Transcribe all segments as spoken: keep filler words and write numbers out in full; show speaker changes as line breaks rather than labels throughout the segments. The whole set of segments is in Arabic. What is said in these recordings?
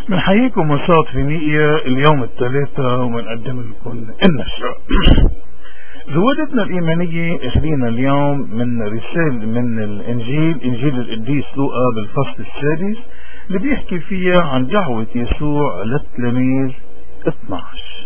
بنحييكم وصوت في مئة اليوم الثلاثة وبنقدم لكم النشرة. زودتنا الإيمانية اخذينا اليوم من رسالة من الإنجيل، إنجيل القديس لوقا بالفصل السادس اللي بيحكي فيها عن دعوة يسوع للتلاميذ اثناشر.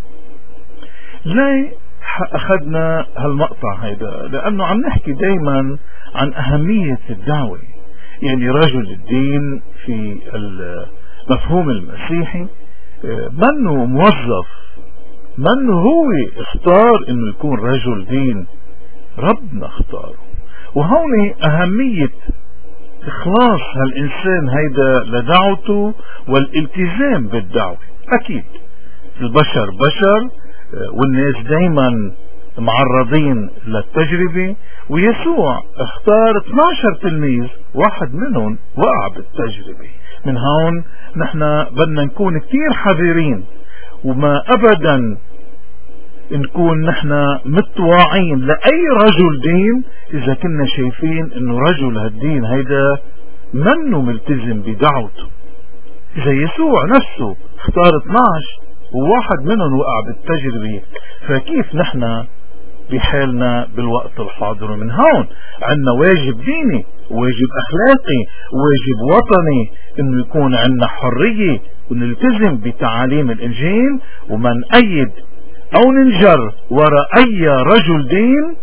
ليه أخذنا هالمقطع هيدا؟ لأنه عم نحكي دايما عن أهمية الدعوة. يعني رجل الدين في المفهوم المسيحي منه موظف، منه هو اختار انه يكون رجل دين، ربنا اختاره. وهون أهمية إخلاص هالإنسان هيدا لدعوته والالتزام بالدعوة. أكيد البشر بشر والناس دايما معرضين للتجربة، ويسوع اختار اثناشر تلميذ، واحد منهم وقع بالتجربة. من هون نحن بدنا نكون كتير حذرين، وما أبدا نكون نحن متواعين لأي رجل دين إذا كنا شايفين إنه رجل هالدين هيدا منه ملتزم بدعوته. إذا يسوع نفسه اختار اثناشر وواحد منهم وقع بالتجربة، فكيف نحن بحالنا بالوقت الحاضر؟ من هون عندنا واجب ديني، واجب أخلاقي، واجب وطني، إنه يكون عندنا حرية ونلتزم بتعاليم الإنجيل، وما نأيد أو ننجر وراء أي رجل دين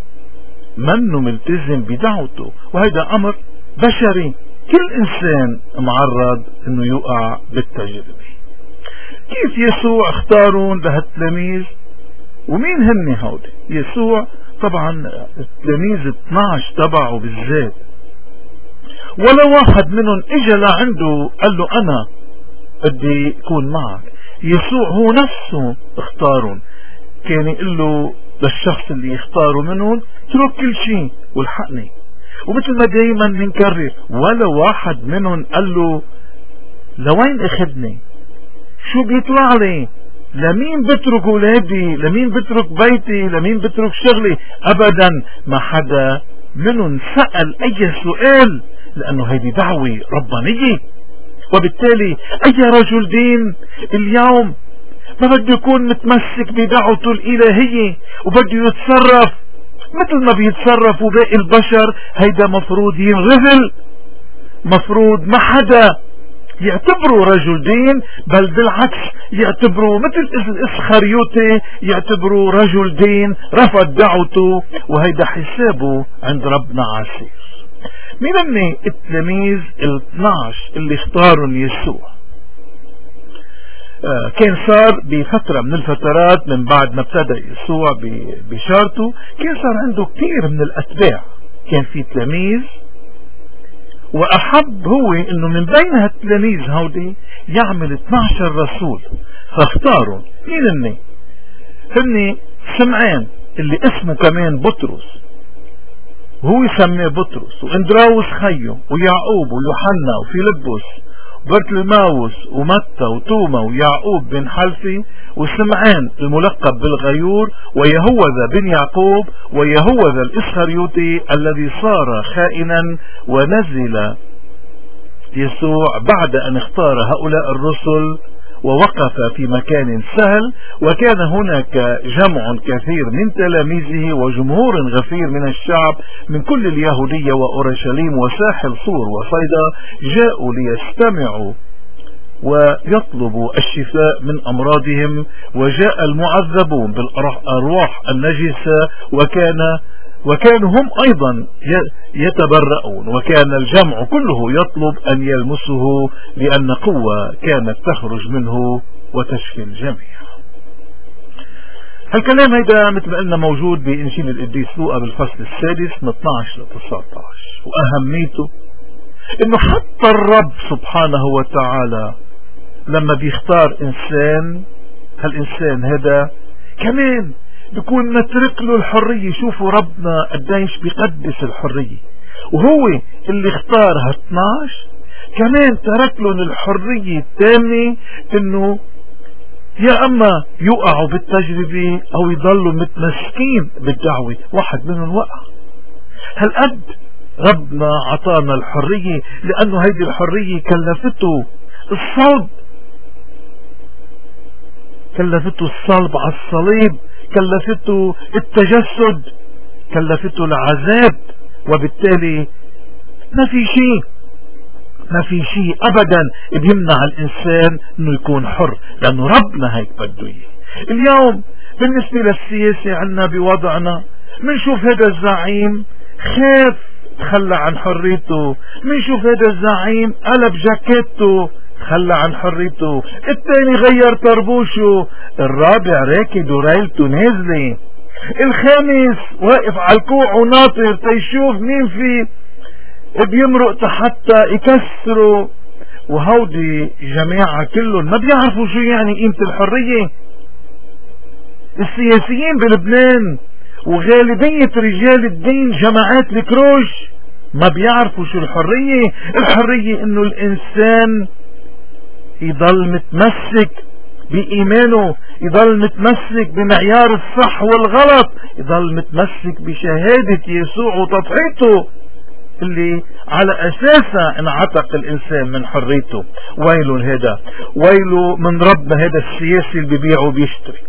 منه ملتزم بدعوته. وهذا أمر بشري، كل إنسان معرض إنه يقع بالتجربة. كيف يسوع اختارون لهالتلاميذ؟ ومين هن هودي؟ يسوع طبعا التلاميذ اثناشر تبعه بالذات، ولا واحد منهم اجى لعنده قال له انا بدي اكون معك. يسوع هو نفسه اختارهم، كان يقول له للشخص اللي يختاره منهم اترك كل شيء والحقني. ومثل ما دايما بنكرر، ولا واحد منهم قال له لوين اخذني، شو بيطلع لي، لمين بترك ولادي، لمين بترك بيتي، لمين بترك شغلي. ابدا ما حدا منهم سأل اي سؤال، لانه هيدي دعوة ربانية. وبالتالي اي رجل دين اليوم ما بده يكون متمسك بدعوته الالهية وبده يتصرف مثل ما بيتصرفوا باقي البشر. هيدا مفروض ينغزل، مفروض ما حدا يعتبروا رجل دين، بل بالعكس يعتبروا مثل الإسخريوطي، يعتبروا رجل دين رفض دعوته، وهيدا حسابه عند ربنا عسير. مين هن التلاميذ الاثناشر اللي اختاروا يسوع؟ آه كان صار بفترة من الفترات من بعد ما ابتدى يسوع بشارته، كان صار عنده كثير من الأتباع. كان في تلاميذ، وأحب هو انه من بين هالتلاميذ هودي يعمل اثناشر رسول، فاختاروا. مين هن؟ هن سمعان اللي اسمه كمان بطرس، وهو يسميه بطرس، واندراوس خيه، ويعقوب ويوحنا وفيلبس وبرتلماوس ومتى وتوما ويعقوب بن حلفي، وسمعان الملقب بالغيور، ويهوذا بن يعقوب، ويهوذا الإسخريوطي الذي صار خائنا. ونزل يسوع بعد أن اختار هؤلاء الرسل ووقف في مكان سهل، وكان هناك جمع كثير من تلاميذه وجمهور غفير من الشعب من كل اليهودية وأورشليم وساحل صور وصيدا، جاءوا ليستمعوا ويطلبوا الشفاء من أمراضهم. وجاء المعذبون بالأرواح النجسة وكان وكانوا هم أيضا يتبرؤون، وكان الجمع كله يطلب أن يلمسه لأن قوة كانت تخرج منه وتشفي الجميع. هالكلام هيدا مثل ما قلنا موجود بإنجيل القديس لوقا بالفصل السادس من اثناشر ل تسعة عشر. وأهميته إنه حتى الرب سبحانه وتعالى لما بيختار إنسان، هالإنسان هذا كمان بيكون مترك له الحرية. شوفوا ربنا قديش بيقدس الحرية، وهو اللي اختار هاثناشر كمان ترك لهم الحرية التامة انه يا اما يقعوا بالتجربة او يضلوا متمسكين بالدعوة. واحد منهم وقع. هالقد ربنا عطانا الحرية، لانه هيدي الحرية كلفته الصلب، كلفته الصلب على الصليب، كلفته التجسد، كلفته العذاب. وبالتالي ما في شيء ما في شيء ابدا بيمنع الانسان انه يكون حر، لانه ربنا هيك بده اياه. اليوم بالنسبة للسياسة عنا بوضعنا منشوف هذا الزعيم خاف تخلى عن حريته، منشوف هذا الزعيم قلب جاكيته تخلى عن حريته، الثاني غير طربوشه، الرابع راكد ورايلته نازله، الخامس واقف على الكوع وناطر تيشوف مين في بيمرق حتى يكسروا. وهودي جماعة كلهم ما بيعرفوا شو يعني قيمة الحرية. السياسيين بلبنان وغالبية رجال الدين جماعات الكروش ما بيعرفوا شو الحرية. الحرية انه الانسان يضل متمسك بإيمانه، يضل متمسك بمعيار الصح والغلط، يضل متمسك بشهادة يسوع وتضحيته اللي على أساسها انعتق الإنسان من حريته. ويله هذا، ويله من ربنا هذا السياسي اللي بيبيع وبيشتري،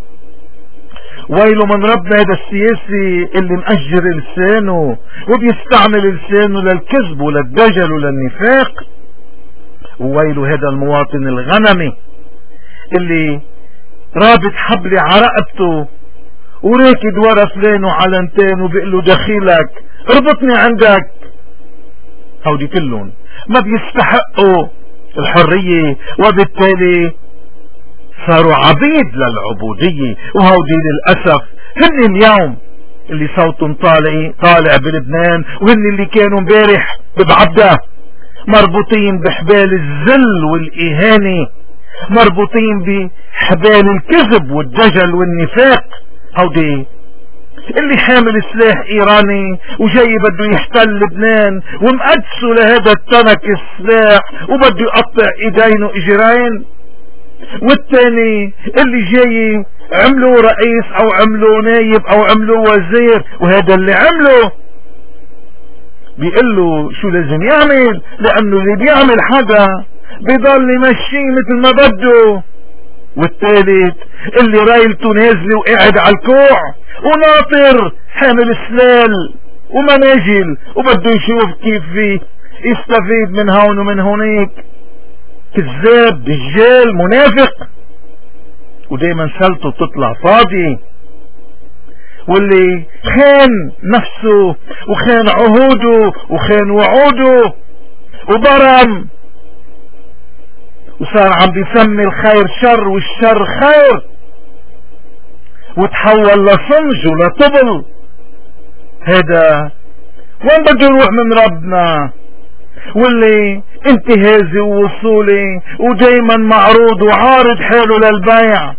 ويله من ربنا هذا السياسي اللي مأجر لسانه وبيستعمل لسانه للكذب وللدجل وللنفاق. وويله هذا المواطن الغنمي اللي رابط حبل على رقبته وراكد ورا فلان وعلنتين وبيقول له دخيلك اربطني عندك. هودي كلهم ما بيستحقوا الحرية، وبالتالي صاروا عبيد للعبودية. وهودي للأسف هن اليوم اللي صوتهم طالع طالع بلبنان، وهن اللي كانوا امبارح ببعبدة مربوطين بحبال الذل والإهانة، مربوطين بحبال الكذب والدجل والنفاق. هودي اللي حامل سلاح ايراني وجاي بده يحتل لبنان ومقدسه لهذا التنك السلاح وبده يقطع ايدين واجرين. والتاني اللي جاي عملوه رئيس او عملوه نايب او عملوه وزير، وهذا اللي عمله بيقول له شو لازم يعمل، لانه اللي بيعمل حدا بيضل يمشيه مثل ما بده. والثالث اللي رايلته نازله وقاعد على الكوع وناطر حامل سلال ومناجل وبده يشوف كيف يستفيد من هون ومن هونيك. كذاب، دجال، منافق، ودايما سلته تطلع فاضي. واللي خان نفسه وخان عهوده وخان وعوده وبرم وصار عم بيسمي الخير شر والشر خير وتحول لصنج ولطبل. هذا وين بده يروح من ربنا؟ واللي انتهازي ووصولي ودايما معروض وعارض حاله للبيع،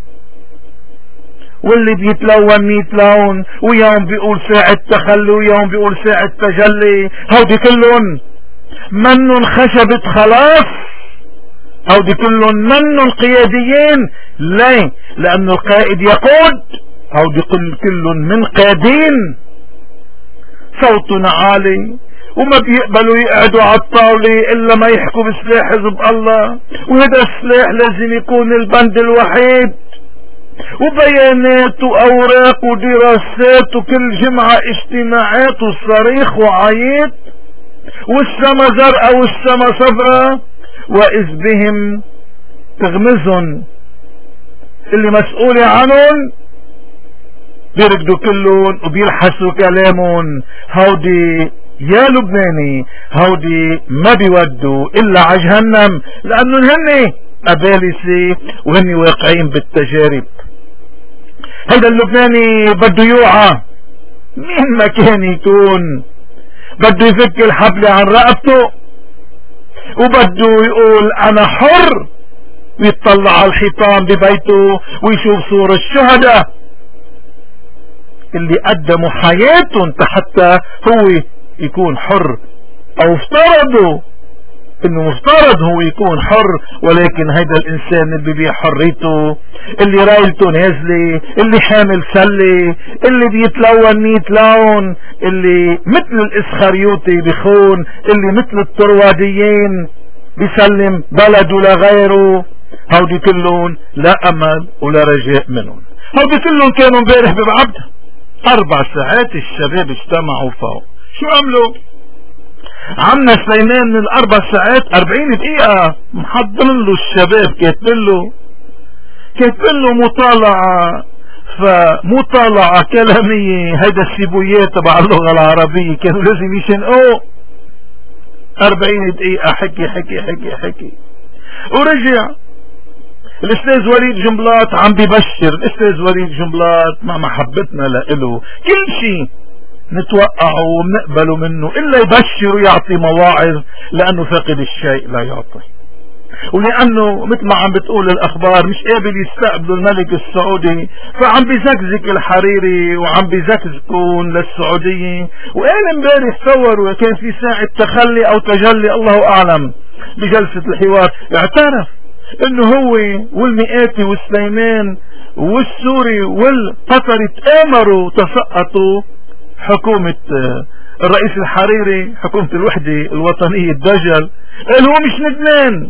واللي بيتلون ميت لون، ويوم بيقول ساعة تخلي ويوم بيقول ساعة تجلي. هودي كلهم منن خشبة خلاص، هودي كلهم منن قياديين. ليه؟ لأنه القائد يقود. هودي كلهم من قادين صوتنا عالي وما بيقبلوا يقعدوا على الطاولة إلا ما يحكوا بسلاح حزب الله، وهذا السلاح لازم يكون البند الوحيد، وبيانات وأوراق ودراسات وكل جمعة اجتماعات وصريخ وعيط والسما زرقاء والسما صفراء، وإذ بهم تغمزهم اللي مسؤول عنهم بيركضوا كلهم وبيلحسوا كلامهم. هودي يا لبناني هودي ما بيودوا الا على جهنم، لانه هن ابالسه وهن واقعين بالتجارب. هيدا اللبناني بده يوعى مين ما كان يكون، بده يفك الحبل عن رقبته وبده يقول انا حر، ويطلع على الحيطان ببيته ويشوف صور الشهداء اللي قدموا حياتهم حتى هو يكون حر، او افترضوا انه مفترض هو يكون حر، ولكن هيدا الانسان اللي بيبيع حريته، اللي رايلته نازله، اللي حامل سله، اللي بيتلون ميت لون، اللي مثل الاسخريوطي بخون، اللي مثل الطرواديين بيسلم بلده لغيره. هودي كلهم لا امل ولا رجاء منهم. هودي كلهم كانوا امبارح ببعبدة اربع ساعات الشباب اجتمعوا فوق. شو عملوا؟ عمنا سليمان من الاربع ساعات اربعين دقيقة محضرين له الشباب، كاتبين له كاتبين له مطالعة، فمطالعة كلامية، هيدا السيبويات تبع اللغة العربية كانوا لازم يشنقوه. اربعين دقيقة حكي حكي حكي حكي. ورجع الاستاذ وليد جنبلاط عم ببشر. الاستاذ وليد جنبلاط مع محبتنا لإله كل شيء نتوقعه وبنقبله منه الا يبشر ويعطي مواعظ، لانه فاقد الشيء لا يعطي، ولانه مثل ما عم بتقول الاخبار مش قابل يستقبل الملك السعودي، فعم بيزكزك الحريري وعم بيزكزكون للسعودية. وقال امبارح تصوروا كان في ساعة تخلي او تجلي الله اعلم بجلسة الحوار، اعترف انه هو والمئاتي والسليمان والسوري والقطري تآمروا تسقطوا حكومة الرئيس الحريري، حكومة الوحدة الوطنية الدجل. قال هو مش ندمان.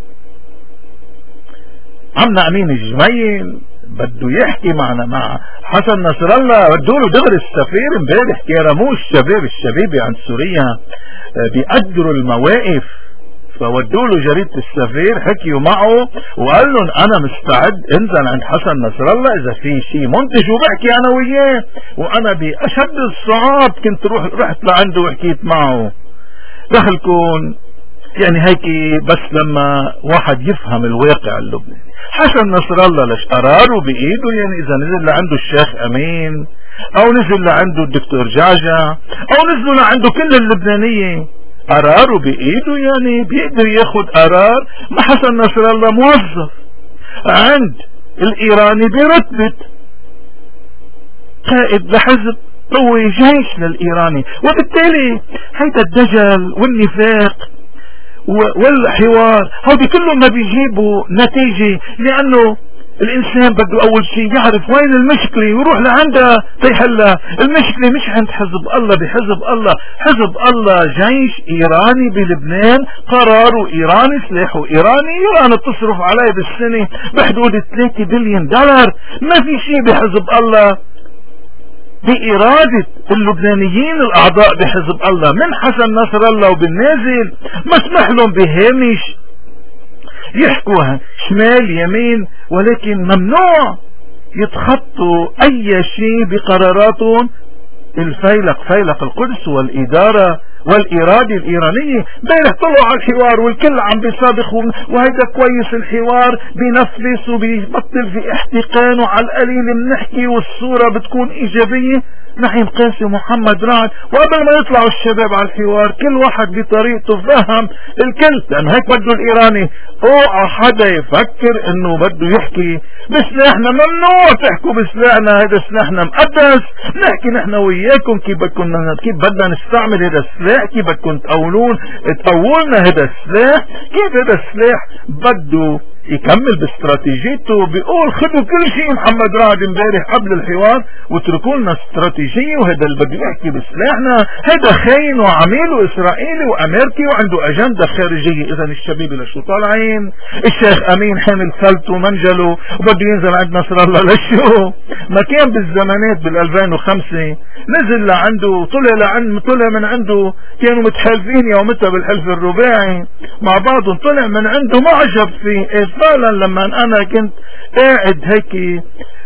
عمنا امين الجميل بده يحكي معنا مع حسن نصر الله، بدوا له دغري السفير امبارح كرموه الشباب الشبيبة عند سوريا بيقدروا المواقف، فودوا له جريدة السفير حكيوا معه وقال لهم انا مستعد انزل عند حسن نصر الله اذا في شيء منتج وبحكي انا وياه، وانا باشد الصعاب كنت روح رحت لعنده وحكيت معه. دخلكم يعني هيك بس لما واحد يفهم الواقع اللبناني. حسن نصر الله لش قراره بايده، يعني اذا نزل لعنده الشيخ امين او نزل لعنده الدكتور جعجع او نزلوا لعنده كل اللبنانية قراره بايده، يعني بيقدر ياخد قرار. ما حسن نصر الله موظف عند الايراني برتبة قائد لحزب قوي جيش للايراني، وبالتالي هيدا الدجل والنفاق والحوار هودي كلهم ما بيجيبوا نتيجة، لانه الانسان بده اول شيء يعرف وين المشكلة ويروح لعندها تيحلها. المشكلة مش عند حزب الله، بحزب الله. حزب الله جيش ايراني بلبنان، قراره ايراني، سلاحه ايراني، ايران بتصرف عليه بالسنة بحدود ثلاثة بليون دولار. ما في شيء بحزب الله بإرادة اللبنانيين الأعضاء بحزب الله من حسن نصر الله وبالنازل، ما اسمح لهم بهامش يحكوا شمال يمين، ولكن ممنوع يتخطوا أي شيء بقراراتهم الفيلق فيلق القدس والإدارة والإرادة الإيرانية. بيرح طلعوا على الحوار والكل عم بيصادق، وهيدا كويس الحوار بينفلس وبيبطل في احتقان، وعلى القليل بنحكي والصورة بتكون إيجابية. نحيم قاسم ومحمد رعد، وقبل ما يطلعوا الشباب على الحوار كل واحد بطريقته فهم الكل، لأن هيك بده الإيراني. اوعى حدا يفكر انه بده يحكي بسلاحنا. ممنوع تحكوا بسلاحنا، هذا سلاحنا مقدس. نحكي نحن وياكم كيف بدكم كيف بدنا نستعمل هذا السلاح، كيف بدكم تقولون تقولنا هذا السلاح، كيف هذا السلاح بده يكمل باستراتيجيته. بيقول خذوا كل شيء محمد رعد امبارح قبل الحوار واتركوا لنا استراتيجيه، وهذا اللي بده يحكي بسلاحنا هذا خاين وعميل واسرائيلي وامريكي وعنده اجنده خارجيه. اذا الشباب لشو طالعين؟ الشيخ امين حامل فلته ومنجله وبده ينزل عند نصر الله لشو؟ ما كان بالزمانات بال ألفين وخمسة نزل لعنده، طلع لعنده، طلع من عنده، كانوا متحالفين يومتها بالحلف الرباعي مع بعضهم، طلع من عنده معجب فيه. فعلا لما انا كنت قاعد هيك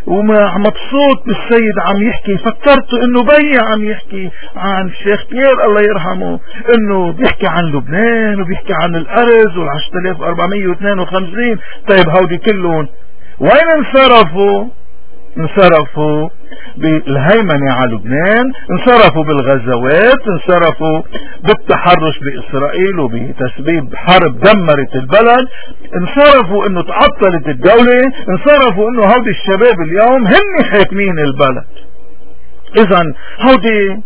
ومبسوط بالسيد عم يحكي، فكرت انه بي عم يحكي عن الشيخ بيير الله يرحمه، انه بيحكي عن لبنان وبيحكي عن الارز والعشرة آلاف واربعمية واثنين وخمسين. طيب هودي كلهم وين انصرفوا؟ انصرفوا بالهيمنة على لبنان، انصرفوا بالغزوات، انصرفوا بالتحرش بإسرائيل وبتسبيب حرب دمرت البلد، انصرفوا انه تعطلت الدولة، انصرفوا انه هودي الشباب اليوم هن حاكمين البلد. اذا هودي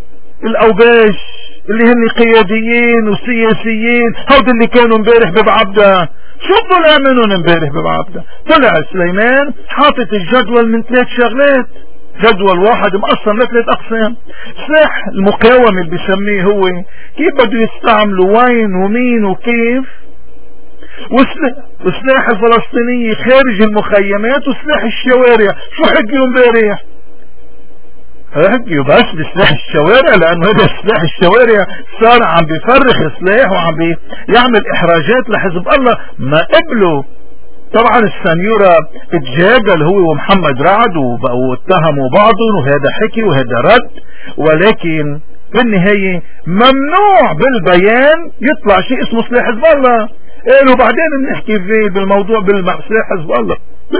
الاوباش اللي هن قياديين وسياسيين، هودي اللي كانوا امبارح ببعبدة، شو طلع منهم امبارح ببعبدة؟ طلع سليمان حاطط الجدول من ثلاث شغلات، جدول واحد مقسم لثلاث اقسام. سلاح المقاومة اللي بيسميه هو كيف بده يستعملوا، وين ومين وكيف، وسلاح الفلسطينية خارج المخيمات وسلاح الشوارع. شو حكيوا امبارح؟ حكيوا بس بسلاح الشوارع، لانه هذا سلاح الشوارع صار عم بيفرخ سلاح وعم بيعمل احراجات لحزب الله. ما قبلوا طبعا السنيورة اتجادل هو ومحمد رعد وبقوا اتهموا بعضهم، وهذا حكي وهذا رد، ولكن بالنهاية ممنوع بالبيان يطلع شيء اسمه سلاح حزب الله. قالوا بعدين بنحكي فيه بالموضوع بالسلاح حزب الله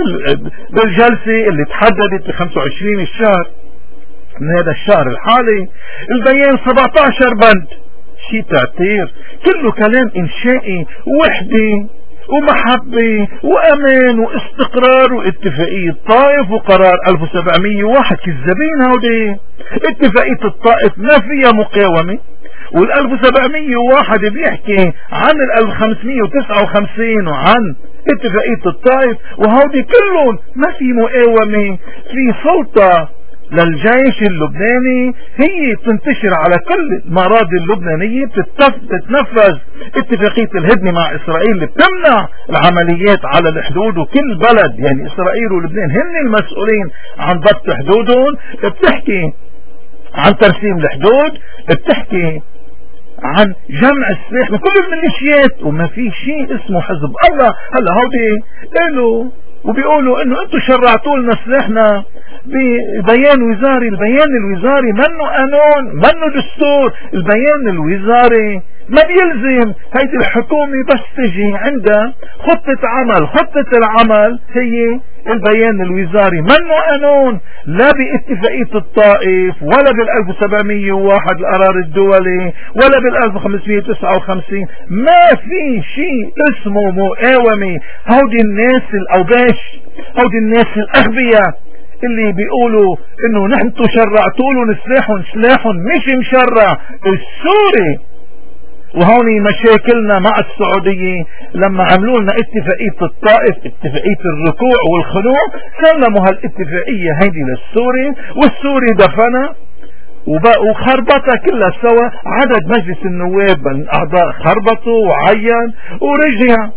بالجلسة اللي تحددت ب خمسة وعشرين الشهر من هذا الشهر الحالي. البيان سبعة عشر بند، شيء تعتير، كله كلام انشائي، وحدة ومحبة وأمان واستقرار واتفاقية طائف وقرار ألف وسبعمية وواحد. كذابين هودي. اتفاقية الطائف ما فيها مقاومة، والألف وسبعمية وواحد بيحكي عن الألف وخمسمية وتسعة وخمسين وعن اتفاقية الطائف، وهودي كلهم ما في مقاومة. في سلطة للجيش اللبناني هي تنتشر على كل المراضي اللبنانية، بتتنفذ اتفاقية الهدنة مع إسرائيل اللي بتمنع العمليات على الحدود، وكل بلد يعني إسرائيل ولبنان هن المسؤولين عن ضبط حدودهم. بتحكي عن ترسيم الحدود، بتحكي عن جمع السلاح من كل الميليشيات، وما في شيء اسمه حزب الله. هلا هودي قالوا وبيقولوا انه انتم شرعتوا لنا سلاحنا ببيان وزاري. البيان الوزاري منه قانون، منه دستور. البيان الوزاري ما بيلزم. هيدي الحكومة بس تجي عندها خطة عمل، خطة العمل هي البيان الوزاري، منه قانون لا باتفاقية الطائف ولا بالألف وسبعمية وواحد القرار الدولي ولا بالألف وخمسمية وتسعة وخمسين. ما في شيء اسمه مقاومة. هودي الناس الأوباش، هودي الناس الأغبياء اللي بيقولوا انه نحن شرعتوا لهم سلاحهم، سلاحهم مش مشرع السوري. وهوني مشاكلنا مع السعودية لما عملوا لنا اتفاقية الطائف، اتفاقية الركوع والخنوع، سلموا هالاتفاقية هيدي للسوري، والسوري دفنها وخربطها كلها سوا. عدد مجلس النواب الاعضاء خربطوا وعين ورجع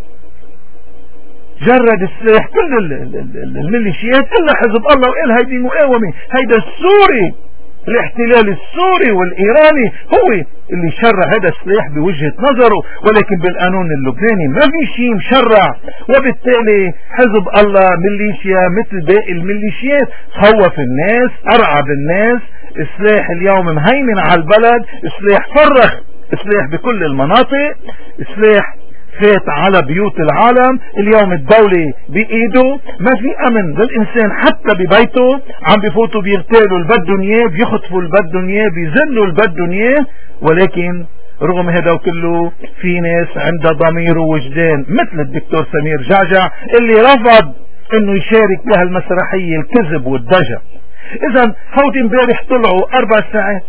جرد السلاح كل الميليشيات الا حزب الله وقال هيدي مقاومة. هيدا السوري، الاحتلال السوري والايراني هو اللي شرع هذا السلاح بوجهة نظره، ولكن بالقانون اللبناني ما في شيء مشرع. وبالتالي حزب الله ميليشيا مثل باقي الميليشيات، خوف الناس، ارعب الناس. السلاح اليوم مهيمن على البلد، السلاح فرخ، السلاح بكل المناطق، السلاح فات على بيوت العالم. اليوم الدولة بإيده، ما في أمن للإنسان حتى ببيته. عم بفوتوا بيغتالوا البدن اياه، بيخطفوا البدن اياه، بيذلوا البدن اياه. ولكن رغم هذا كله في ناس عندها ضمير ووجدان مثل الدكتور سمير جعجع اللي رفض انه يشارك بهالمسرحية الكذب والدجل. اذا هودي امبارح طلعوا اربع ساعات.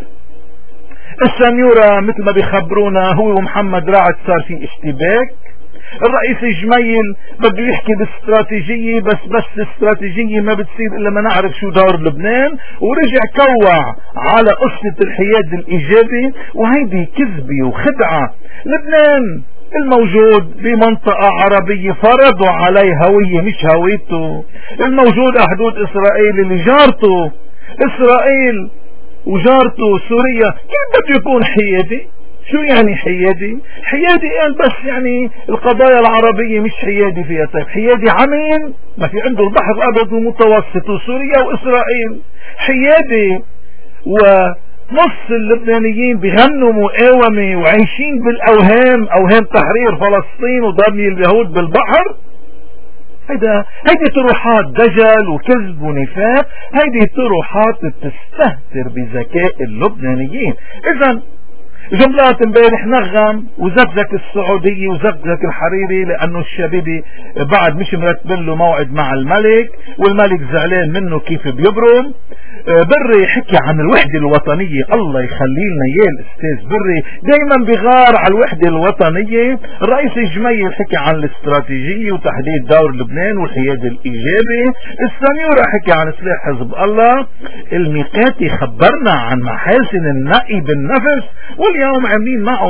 السنيورة مثل ما بيخبرونا هو ومحمد رعد صار في اشتباك. الرئيس جميل بده يحكي باستراتيجية، بس بس الاستراتيجية ما بتصير الا ما نعرف شو دور لبنان، ورجع كوع على قصة الحياد الايجابي. وهيدي كذبة وخدعة. لبنان الموجود بمنطقة عربية فرضوا عليه هوية مش هويته. الموجود حدود اسرائيل اللي جارته اسرائيل وجارته سوريا، كيف بده يكون حيادي؟ شو يعني حيادي؟ حيادي قال بس يعني القضايا العربية مش حيادي فيها. طيب حيادي عمين؟ ما في عنده البحر الابيض المتوسط وسوريا واسرائيل. حيادي ونص اللبنانيين بيغنوا مقاومة وعايشين بالاوهام، اوهام تحرير فلسطين وضرب اليهود بالبحر. هيدا هيدي طروحات دجل وكذب ونفاق. هيدي طروحات بتستهتر بذكاء اللبنانيين. اذا جملات امبارح نغم وزكزك السعودية وزكزك الحريري لانه الشبيبي بعد مش مرتبن له موعد مع الملك، والملك زعلان منه كيف بيبرم. بري حكي عن الوحدة الوطنية، الله يخلي لنا اياه الاستاذ بري دايما بغار على الوحدة الوطنية. الرئيس جميل حكي عن الاستراتيجية وتحديد دور لبنان والحياد الايجابي. السنيورة حكي عن سلاح حزب الله. الميقاتي خبرنا عن محاسن النقي بالنفس، واليوم عاملين معه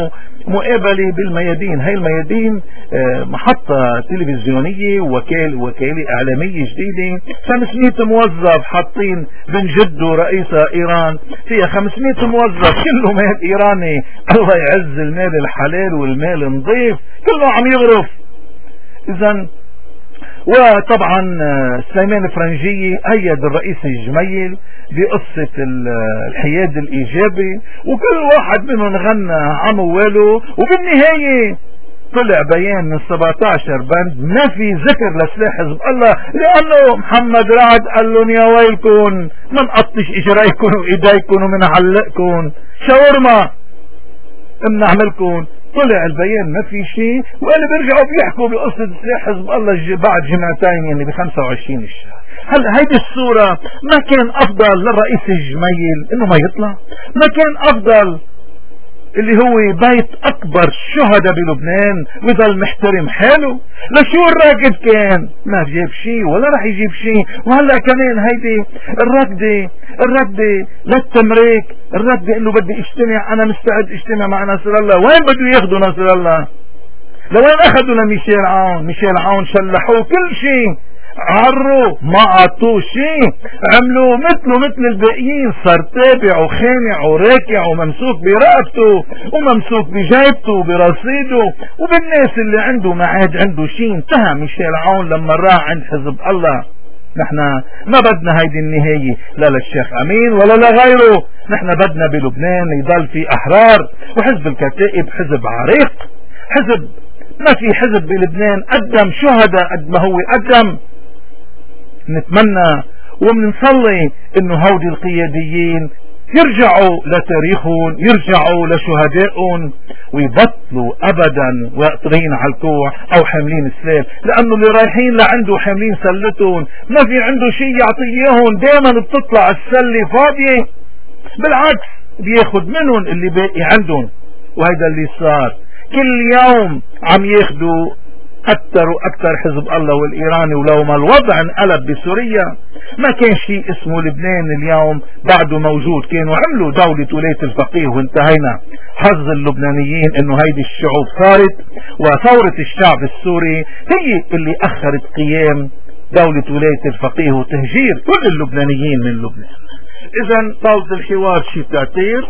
مقابلة بالميادين. هاي الميادين محطة تلفزيونية وكالة وكالة اعلامية جديدة، خمسمية موظف حاطين بن جدو رئيس ايران، فيها خمسمية موظف كله مال ايراني، الله يعز المال الحلال والمال النظيف كله عم يغرف. اذا وطبعا سليمان فرنجية أيد الرئيس الجميل بقصة الحياد الإيجابي، وكل واحد منهم غنى عمواله، وبالنهاية طلع بيان من سبعتاشر بند ما في ذكر لسلاح حزب الله، لأنه محمد رعد قال لهم يا ويلكم من قطش إجرائكم وإيديكم ومن علقكم شاورما بنعملكم. طلع البيان ما في شيء، وقال بيرجعوا بيحكوا بقصة سلاح حزب الله بعد جمعتين يعني ب خمسة وعشرين الشهر. هل هيدي الصورة ما كان افضل للرئيس الجميل انه ما يطلع؟ ما كان افضل اللي هو بيت اكبر شهداء بلبنان ويضل محترم حاله؟ لشو الراكد كان ما جاب شيء ولا رح يجيب شيء. وهلا كمان هيدي الردة الردة للتمريك، الردة انه بدي اجتمع، انا مستعد اجتمع مع ناصر الله. وين بده ياخذوا ناصر الله؟ لوين اخذوا لميشيل عون؟ ميشيل عون شلحوه كل شيء، عروا ما عطوه شيء، عملوا مثله مثل الباقيين، صار تابع وخانع وراكع وممسوك برقبته وممسوك بجيبته وبرصيده، وبالناس اللي عنده ما عاد عنده شيء. انتهى ميشيل عون لما راح عند حزب الله. نحن ما بدنا هيدي النهاية لا للشيخ امين ولا لغيره، نحن بدنا بلبنان يضل في احرار. وحزب الكتائب حزب عريق، حزب ما في حزب بلبنان قدم شهداء قد ما هو قدم. نتمنى وبنصلي انه هودي القياديين يرجعوا لتاريخهم، يرجعوا لشهدائهم، ويبطلوا ابدا واقطرين على الكوع او حاملين سلاح، لانه اللي رايحين لعنده حاملين سلتهم ما في عنده شيء يعطيهم. دائما بتطلع السله فاضيه، بالعكس بياخد منهم اللي باقي عندهم. وهذا اللي صار، كل يوم عم ياخدوا اكثر واكثر حزب الله والايراني. ولو ما الوضع انقلب بسوريا ما كان شيء اسمه لبنان اليوم بعده موجود. كانوا عملوا دولة ولاية الفقيه وانتهينا. حظ اللبنانيين انه هيدي الشعوب صارت، وثورة الشعب السوري هي اللي اخرت قيام دولة ولاية الفقيه وتهجير كل اللبنانيين من لبنان. اذا طاولة الحوار شيء تعتير.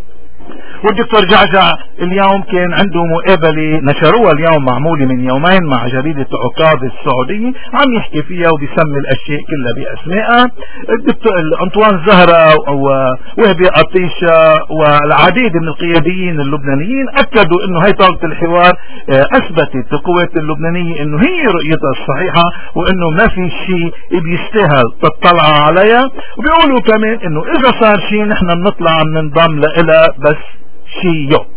والدكتور جعجع اليوم كان عنده مقابلة نشروها اليوم معمولة من يومين مع جريدة عكاظ السعودية، عم يحكي فيها وبيسمي الاشياء كلها باسمائها. الدكتور انطوان زهرة ووهبي قطيشة والعديد من القياديين اللبنانيين اكدوا انه هي طاولة الحوار اثبتت القوات اللبنانية انه هي رؤيتها الصحيحة، وانه ما في شيء بيستاهل تطلع عليها. وبيقولوا كمان انه اذا صار شيء نحن بنطلع بننضم لها بس شيء يوم.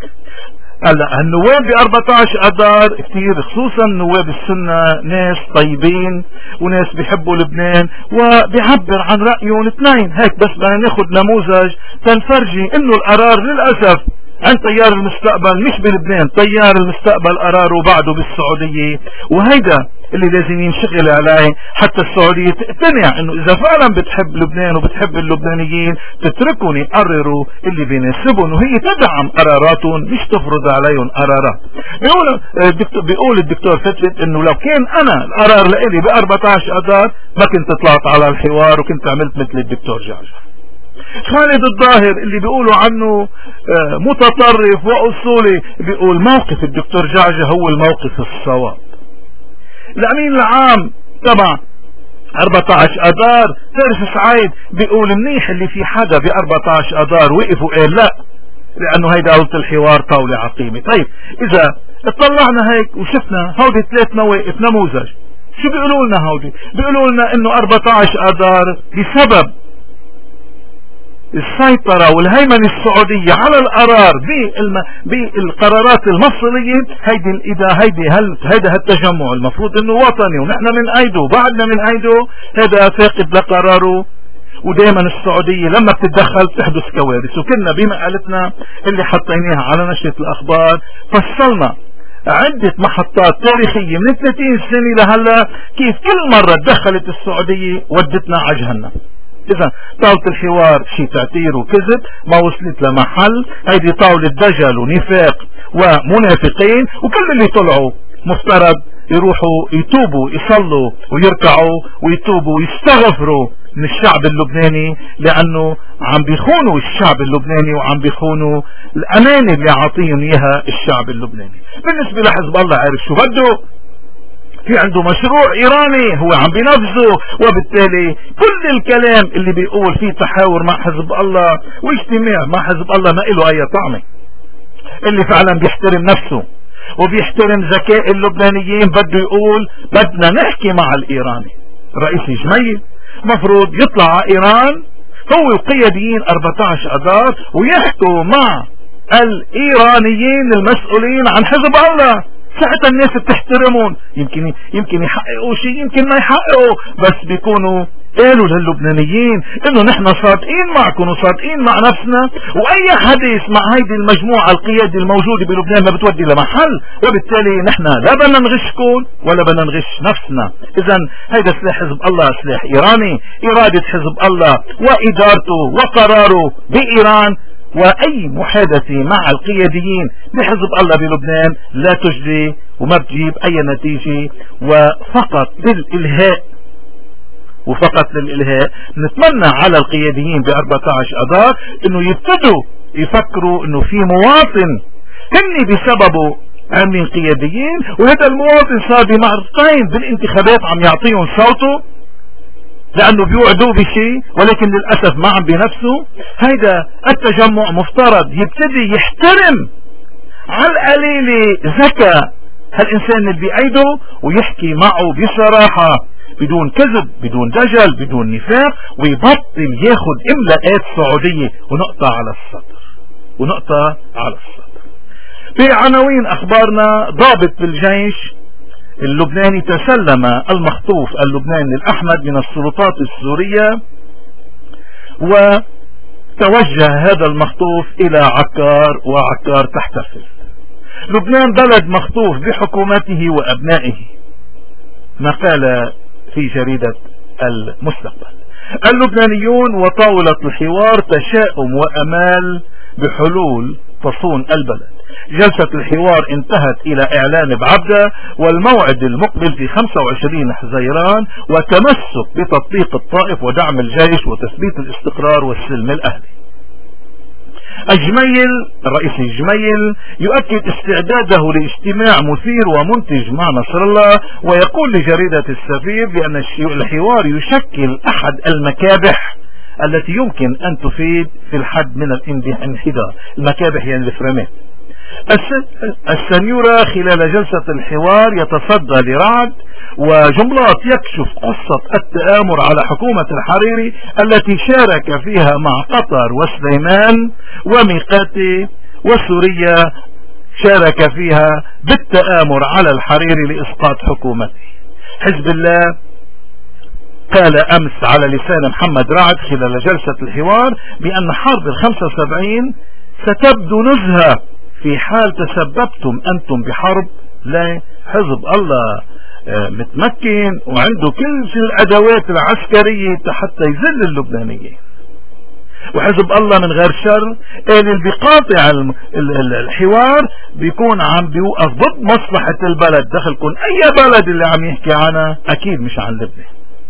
هلا النواب ب أربعة عشر اذار كثير، خصوصا نواب السنة ناس طيبين وناس بيحبوا لبنان وبيعبر عن رأيهم اثنين. هيك بس بدنا ناخذ نموذج تنفرجي انه القرار للاسف عن تيار المستقبل مش بلبنان، تيار المستقبل قراره بعده بالسعودية، وهيدا اللي لازم ينشغل عليه حتى السعودية تقتنع انه اذا فعلا بتحب لبنان وبتحب اللبنانيين تتركهم يقرروا اللي بيناسبهم، وهي تدعم قراراتهم مش تفرض عليهم قرارات. بيقول الدكتور, بيقول الدكتور فتلت انه لو كان انا القرار لإلي ب أربعة عشر اذار ما كنت طلعت على الحوار وكنت عملت مثل الدكتور جعجع. خالد الظاهر اللي بيقولوا عنه متطرف واصولي بيقول موقف الدكتور جعجع هو الموقف الصواب. الامين العام تبع أربعة عشر اذار فارس سعيد بيقول منيح اللي في حدا ب أربعة عشر اذار وقف وقال لا، لانه هيدا طاولة الحوار طاولة عقيمة. طيب اذا اطلعنا هيك وشفنا هودي ثلاث مواقف نموذج، شو بيقولوا لنا هودي؟ بيقولوا لنا انه أربعة عشر اذار بسبب السيطرة والهيمنة السعودية على القرار بالقرارات المفصلية، هيدي الإذا هيدي هل هيدا هالتجمع المفروض انه وطني ونحن من ايده بعدنا من ايده، هذا فاقد لقراره. ودائما السعودية لما بتتدخل بتحدث كوارث. وكنا بمقالتنا اللي حطيناها على نشرة الاخبار فصلنا عدة محطات تاريخية من ثلاثين سنة لهلا كيف كل مرة تدخلت السعودية ودتنا على جهنم. اذا طاولة الحوار شي تعتير وكذب ما وصلت لمحل، هيدي طاولة دجل ونفاق ومنافقين، وكل اللي طلعوا مفترض يروحوا يتوبوا يصلوا ويركعوا ويتوبوا ويستغفروا من الشعب اللبناني، لانه عم بيخونوا الشعب اللبناني وعم بيخونوا الامانة اللي عاطيهم اياها الشعب اللبناني. بالنسبة لحزب الله عارف شو بده، في عنده مشروع ايراني هو عم بينفذه، وبالتالي كل الكلام اللي بيقول فيه تحاور مع حزب الله واجتماع مع حزب الله ما له اي طعمه. اللي فعلا بيحترم نفسه وبيحترم ذكاء اللبنانيين بده يقول بدنا نحكي مع الايراني. رئيس جميل مفروض يطلع على ايران هو القياديين أربعة عشر اذار ويحكوا مع الايرانيين المسؤولين عن حزب الله، ساعتها الناس بتحترمون. يمكن يمكن يحققوا شيء يمكن ما يحققوا، بس بيكونوا قالوا للبنانيين انه نحن صادقين معكم وصادقين مع نفسنا، واي حديث مع هيدي المجموعة القيادي الموجودة بلبنان ما بتودي لمحل، وبالتالي نحن لا بدنا نغشكم ولا بدنا نغش نفسنا. اذا هيدا سلاح حزب الله سلاح ايراني، ارادة حزب الله وادارته وقراره بايران، واي محادثة مع القياديين بحزب الله بلبنان لا تجري وما بتجيب اي نتيجة، وفقط للالهاء وفقط للإلهاء. نتمنى على القياديين ب أربعة عشر اذار انه يبتدوا يفكروا انه في مواطن هن بسببه عاملين قياديين، وهذا المواطن صار بمرتين بالانتخابات عم يعطيهم صوته لانه بيوعدوه بشيء ولكن للأسف ما عم بنفسه. هيدا التجمع مفترض يبتدي يحترم على القليلة ذكاء هالإنسان اللي بأيده ويحكي معه بصراحة بدون كذب بدون دجل بدون نفاق، ويبطل ياخد املاءات سعودية. ونقطة على السطر ونقطة على السطر. بعناوين اخبارنا، ضابط بالجيش اللبناني تسلم المخطوف اللبناني الأحمد من السلطات السورية، وتوجه هذا المخطوف إلى عكار وعكار تحتفل. لبنان بلد مخطوف بحكومته وأبنائه، ما قال في جريدة المستقبل. اللبنانيون وطاولة الحوار تشاؤم وأمال بحلول تصون البلد. جلسة الحوار انتهت إلى إعلان بعبدة والموعد المقبل في خمسة وعشرين حزيران، وتمسك بتطبيق الطائف ودعم الجيش وتثبيت الاستقرار والسلم الأهلي. الجميل الرئيس الجميل يؤكد استعداده لاجتماع مثير ومنتج مع نصر الله، ويقول لجريدة السفير بأن الحوار يشكل أحد المكابح التي يمكن أن تفيد في الحد من الانحدار. المكابح يعني الفريمات. السنيورة خلال جلسة الحوار يتصدى لرعد وجملات يكشف قصة التآمر على حكومة الحريري التي شارك فيها مع قطر وسليمان وميقاتي، وسوريا شارك فيها بالتآمر على الحريري لإسقاط حكومته. حزب الله قال أمس على لسان محمد رعد خلال جلسة الحوار بأن حرب الخمسة وسبعين ستبدو نزهة في حال تسببتم أنتم بحرب. لا، حزب الله متمكن وعنده كل الأدوات العسكرية حتى يذل اللبنانيين، وحزب الله من غير شر اللي بيقاطع الحوار بيكون عم بيوقف ضد مصلحة البلد. دخلكم أي بلد اللي عم يحكي عنها أكيد مش عن لبنان.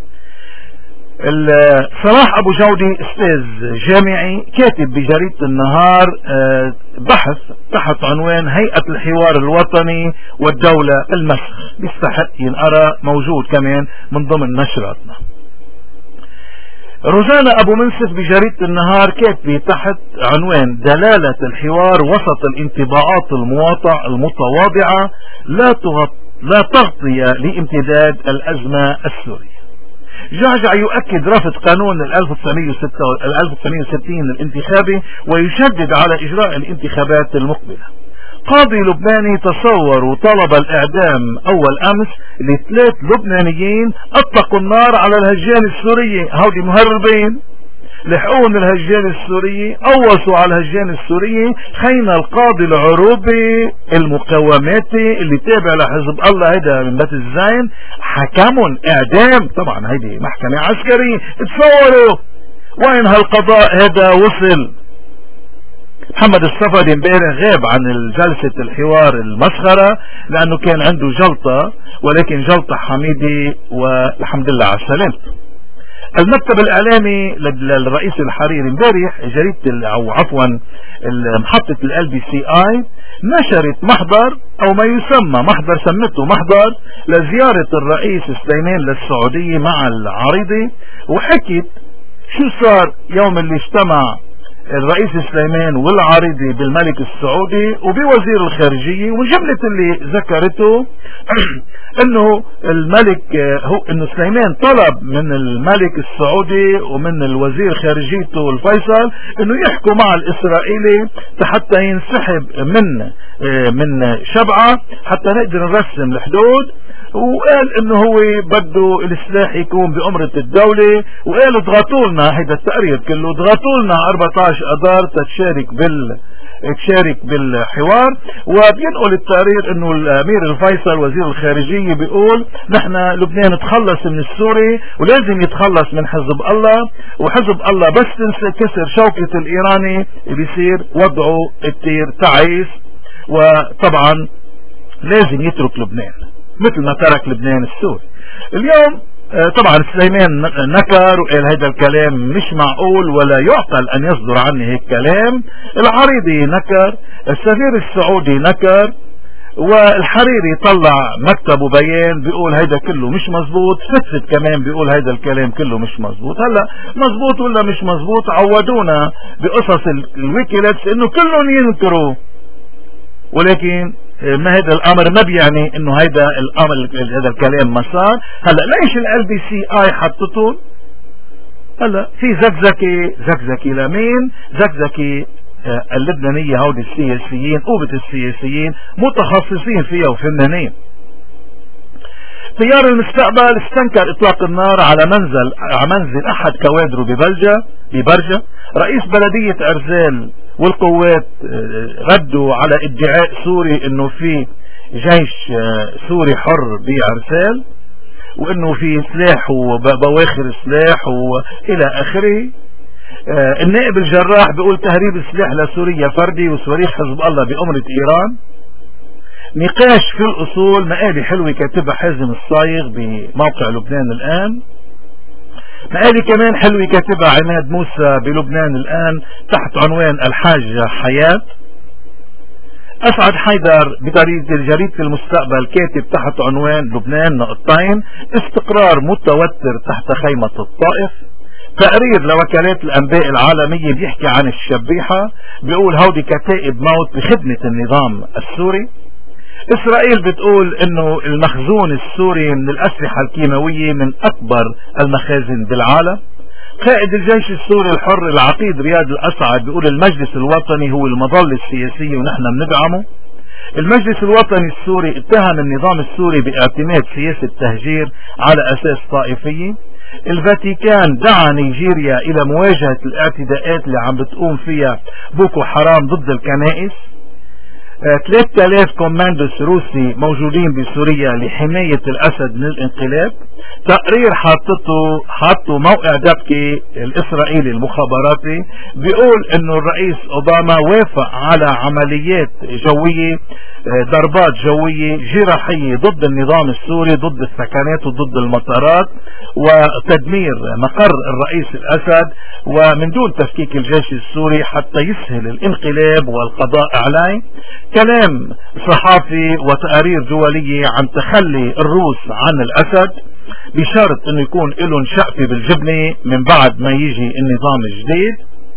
صلاح أبو جودي أستاذ جامعي كاتب بجريدة النهار بحث تحت عنوان هيئة الحوار الوطني والدولة المسخ، بيستحق ينقرأ، موجود كمان من ضمن نشراتنا. روزانا أبو منصف بجريدة النهار كاتبة تحت عنوان دلالة الحوار وسط الانطباعات المواطع المتواضعة لا لا تغطية لامتداد الأزمة السورية. جعجع يؤكد رفض قانون ألف وتسعمئة وستين الانتخابي ويشدد على إجراء الانتخابات المقبلة. قاضي لبناني تصور وطلب الإعدام أول أمس لثلاث لبنانيين أطلقوا النار على الهجان السورية. هودي مهربين لحقون الهجان السورية، قوصوا على الهجان السورية. خين القاضي العروبي المقاوماتي اللي تابع لحزب الله هيدا من بيت الزين حكمهم اعدام. طبعا هيدي محكمة عسكرية. تصوروا وين هالقضاء هذا وصل؟ محمد الصفدي امبارح غاب عن جلسة الحوار المسخرة لأنه كان عنده جلطة، ولكن جلطة حميدة والحمد لله على السلامة. المكتب الإعلامي للرئيس الحريري امبارح جريدة أو عفوا محطة ال بي سي اي نشرت محضر أو ما يسمى محضر، سمته محضر لزيارة الرئيس سليمان للسعودية مع العريضي، وحكت شو صار يوم اللي اجتمع الرئيس سليمان والعريضي بالملك السعودي وبوزير الخارجية، وجملة اللي ذكرته انه الملك هو انه سليمان طلب من الملك السعودي ومن الوزير خارجيته الفيصل انه يحكوا مع الاسرائيلي حتى ينسحب من من شبعة حتى نقدر نرسم الحدود، وقال انه هو بده السلاح يكون بأمرة الدولة، وقال اضغطوا لنا، هيدا التقرير كله اضغطوا لنا أربعة عشر اذار تشارك بال تشارك بالحوار. وبينقل التقرير انه الامير الفيصل وزير الخارجية بيقول نحن لبنان تخلص من السوري ولازم يتخلص من حزب الله، وحزب الله بس تنكسر شوكة الايراني بيصير وضعه التير تعيس، وطبعا لازم يترك لبنان مثل ما ترك لبنان السوري. اليوم طبعا سليمان نكر وقال هذا الكلام مش معقول ولا يعقل ان يصدر عني هيك كلام، العريضي نكر، السفير السعودي نكر، والحريري طلع مكتبه بيان بيقول هيدا كله مش مزبوط، فتفت كمان بيقول هيدا الكلام كله مش مزبوط. هلا مزبوط ولا مش مزبوط؟ عودونا بقصص الويكيليكس انه كلهم ينكروا، ولكن ما هذا الامر ما بيعني انه هيدا الامر هذا الكلام ما صار. هلا ليش ال بي سي اي حطته؟ هلا في زكزكي زكزكي لمين؟ زكزكي آه اللبنانية هودي السياسيين قوة السياسيين متخصصين فيها وفنانين. تيار المستقبل استنكر اطلاق النار على منزل على منزل احد كوادره ببلجة ببرجة. رئيس بلدية ارزال والقوات ردوا على ادعاء سوري انه في جيش سوري حر بعرسال وانه في سلاح وبواخر سلاح والى اخره. النائب الجراح بيقول تهريب السلاح لسوريا فردي وصواريخ حزب الله بأمرة ايران. نقاش في الاصول مقالي حلوة كاتبها حازم الصايغ بموقع لبنان الان. مقالي كمان حلوة كاتبها عماد موسى بلبنان الآن تحت عنوان الحاجة حياة. أسعد حيدر بجريدة المستقبل كاتب تحت عنوان لبنان نقطتين استقرار متوتر تحت خيمة الطائف. تقرير لوكالات الأنباء العالمية بيحكي عن الشبيحة، بيقول هودي كتائب موت بخدمة النظام السوري. إسرائيل بتقول انه المخزون السوري من الأسلحة الكيماوية من أكبر المخازن بالعالم. قائد الجيش السوري الحر العقيد رياض الأسعد بيقول المجلس الوطني هو المظلة السياسية ونحن بندعمه. المجلس الوطني السوري اتهم النظام السوري باعتماد سياسة تهجير على أساس طائفية. الفاتيكان دعا نيجيريا إلى مواجهة الاعتداءات اللي عم بتقوم فيها بوكو حرام ضد الكنائس. ثلاثة آلاف كوماندوس روسي موجودين بسوريا لحماية الأسد من الانقلاب. تقرير حاطته حاطه موقع دبكي الإسرائيلي المخابراتي بيقول انه الرئيس اوباما وافق على عمليات جوية ضربات جوية جراحية ضد النظام السوري ضد السكنات وضد المطارات وتدمير مقر الرئيس الأسد ومن دون تفكيك الجيش السوري حتى يسهل الانقلاب والقضاء عليه. كلام صحافي وتقارير دولية عن تخلي الروس عن الأسد بشرط انه يكون لهم شقفة بالجبنة من بعد ما يجي النظام الجديد.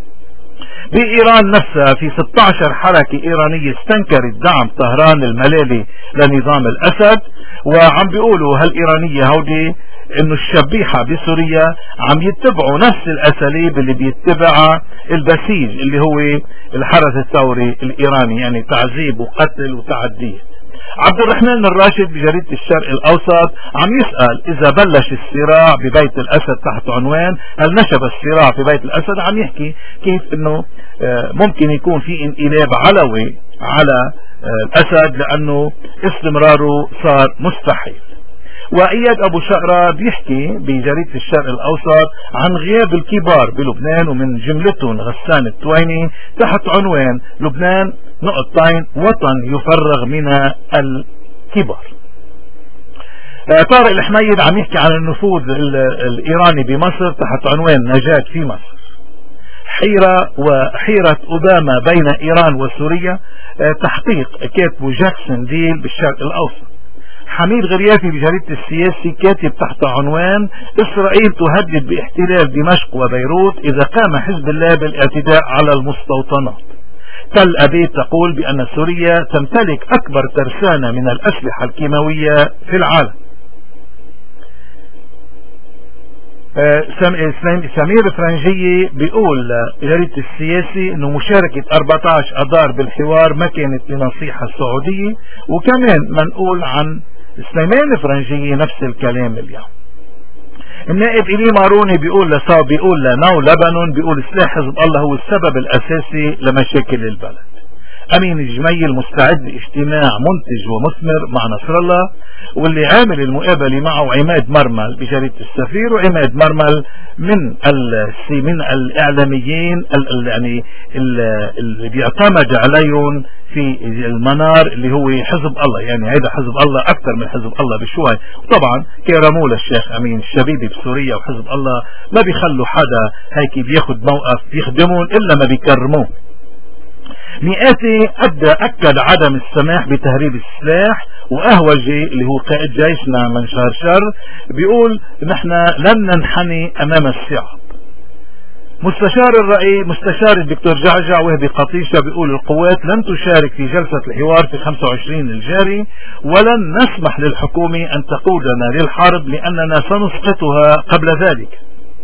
بإيران نفسها في ستة عشر حركة إيرانية استنكرت دعم طهران الملالي لنظام الأسد، وعم بيقولوا هالإيرانية هودي انه الشبيحة بسوريا عم يتبعوا نفس الاساليب اللي بيتبعها البسيج اللي هو الحرس الثوري الايراني، يعني تعذيب وقتل وتعدية. عبد الرحمن الراشد بجريدة الشرق الاوسط عم يسأل اذا بلش الصراع ببيت الاسد تحت عنوان هل نشب الصراع في بيت الاسد، عم يحكي كيف انه ممكن يكون في انقلاب علوي على الاسد لانه استمراره صار مستحيل. وإياد أبو شقرة بيحكي بجريدة الشرق الأوسط عن غياب الكبار بلبنان، ومن جملتهم غسان التويني تحت عنوان لبنان نقطتين وطن يفرغ من الكبار. طارق الحميد عم يحكي عن النفوذ الإيراني بمصر تحت عنوان نجاة في مصر. حيرة وحيرة أوباما بين إيران وسوريا، تحقيق كاتبه جاكسون ديل بالشرق الأوسط. حميد غريافي بجريدة السياسي كاتب تحت عنوان إسرائيل تهدد باحتلال دمشق وبيروت إذا قام حزب الله بالاعتداء على المستوطنات. تل أبيب تقول بأن سوريا تمتلك أكبر ترسانة من الأسلحة الكيماوية في العالم. سمير فرنجية بيقول جريدة السياسي انه مشاركة أربعة عشر أذار بالحوار ما كانت لنصيحة السعودية. وكمان منقول عن سليمان فرنجية نفس الكلام اليوم. النائب إلي ماروني بيقول لصا بيقول لناو لبنان بيقول سلاح حزب الله هو السبب الأساسي لمشاكل البلد. أمين الجميل مستعد لاجتماع منتج ومثمر مع نصر الله، واللي عامل المقابلة معه عماد مرمل بجريدة السفير. وعماد مرمل من من الإعلاميين يعني اللي بيعتمد عليهم في المنار اللي هو حزب الله، يعني هذا حزب الله أكثر من حزب الله بشوي. وطبعا كرموا للشيخ أمين الشبيبي بسوريا وحزب الله ما بيخلوا حدا هيك بياخد موقف بيخدمون إلا ما بيكرموه. مئاتي أبدأ أكد عدم السماح بتهريب السلاح. وأهوجي اللي هو قائد جيشنا من شرشر بيقول نحن لن ننحني أمام الصعاب. مستشار الرئيس مستشار الدكتور جعجع وهبي قطيشة بيقول القوات لن تشارك في جلسة الحوار في خمسة وعشرين الجاري، ولن نسمح للحكومة أن تقودنا للحرب لأننا سنسقطها قبل ذلك.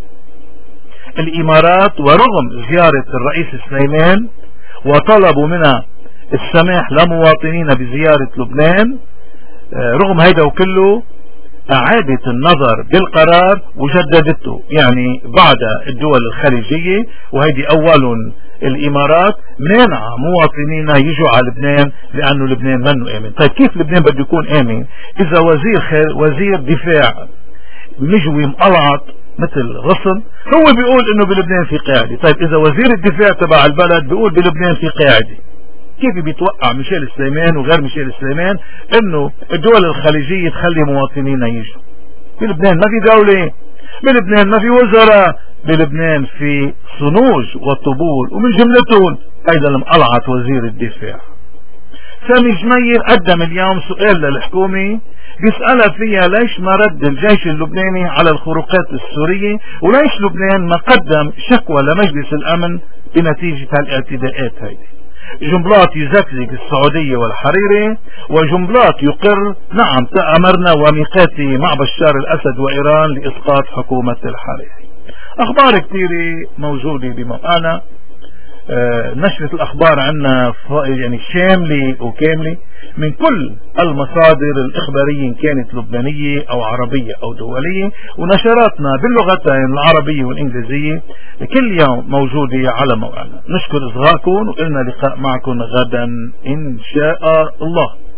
الإمارات ورغم زيارة الرئيس سليمان وطلبوا منها السماح لمواطنين بزيارة لبنان، رغم هيدا وكله أعادت النظر بالقرار وجددته، يعني بعد الدول الخليجية وهيدي أول الإمارات منع مواطنين يجوا على لبنان لأنه لبنان منه آمن. طيب كيف لبنان بده يكون آمن إذا وزير خير وزير دفاع مجوي مقلعط مثل غصن هو بيقول انه بلبنان في قاعدة؟ طيب اذا وزير الدفاع تبع البلد بيقول بلبنان في قاعدة، كيف بيتوقع ميشيل سليمان وغير ميشيل سليمان انه الدول الخليجية تخلي مواطنين يجوا؟ بلبنان ما في دولة، بلبنان ما في وزراء، بلبنان في صنوج وطبول ومن جملتهم ايضا المقلعة وزير الدفاع. سامي جميل قدم اليوم سؤال للحكومة بيسألها فيها ليش ما رد الجيش اللبناني على الخروقات السورية، وليش لبنان ما قدم شكوى لمجلس الأمن بنتيجة هالاعتداءات هذه. جملات يزكزك السعودية والحريري، وجملات يقر نعم تأمرنا وميقاتي مع بشار الأسد وإيران لإسقاط حكومة الحريري. أخبار كثيرة موجودة بموقعنا. آه نشرة الأخبار عنا يعني شاملة وكاملة من كل المصادر الإخبارية إن كانت لبنانية أو عربية أو دولية، ونشراتنا باللغتين العربية والإنجليزية كل يوم موجودة على موقعنا. نشكر إصغائكم وإلنا لقاء معكم غدا إن شاء الله.